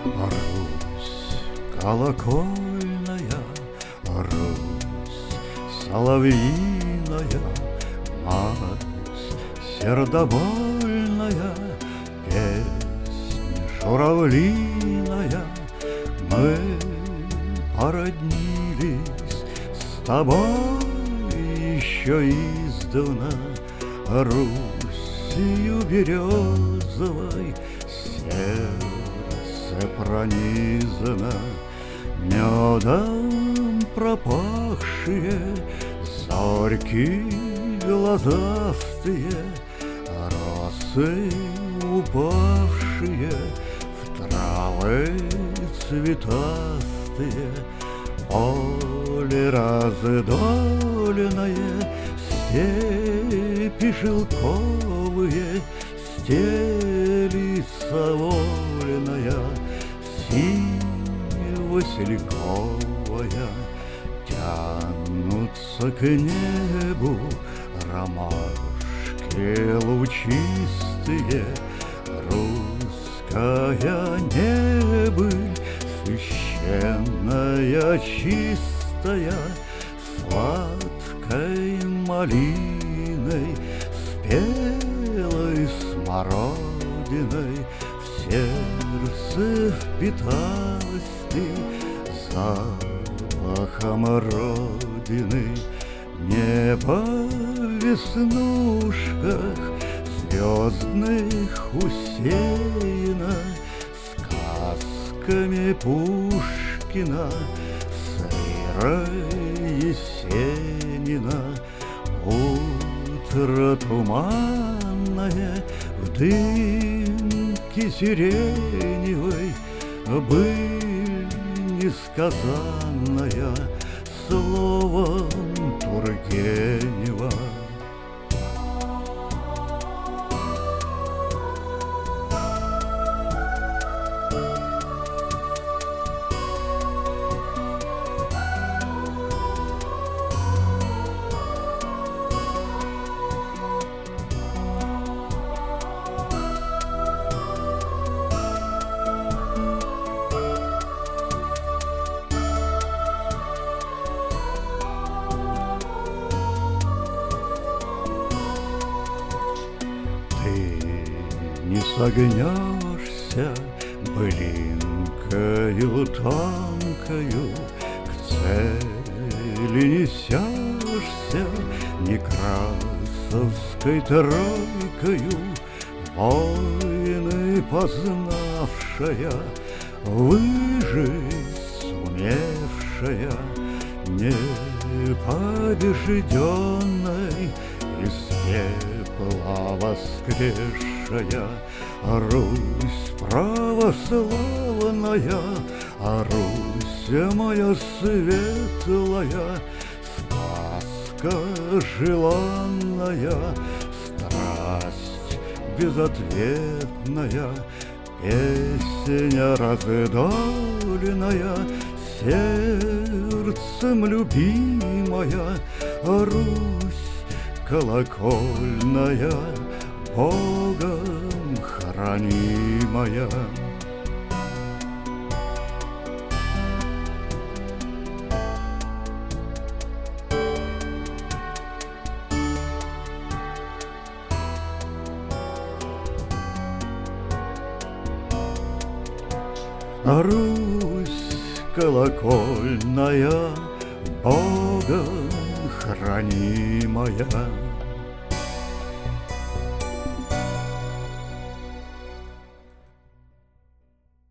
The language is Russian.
Русь колокольная, Русь соловьиная, Мать сердобольная, Песнь журавлиная. Мы породнились с тобой еще издавна, Русью березовой сердце пронизано, медом пропахшие зорьки глазастые, росы упавшие в травы цветастые, поле раздольное, степи шелковые, стелится вольная, сине-васильковая, тянутся к небу ромашки лучистые. Русская небыль священная, чистая, сладкой малиной, спелой смородиной в сердце впиталась ты запахом родины. Небо в веснушках звездных усеяно сказками Пушкина, Сырой Есенина. Утро туманное в дымке сиреневой, быль несказанная словом Тургенева. Не согнешься былинкою тонкою, к цели несешься некрасовской тройкою. Войны познавшая, выжить сумевшая, непобежденной из пепла воскресшая, Русь православная, Русь моя светлая, сказка желанная, страсть безответная, песня раздольная, сердцем любимая, Русь колокольная, Богом хранимая. Русь колокольная, Богом хранимая.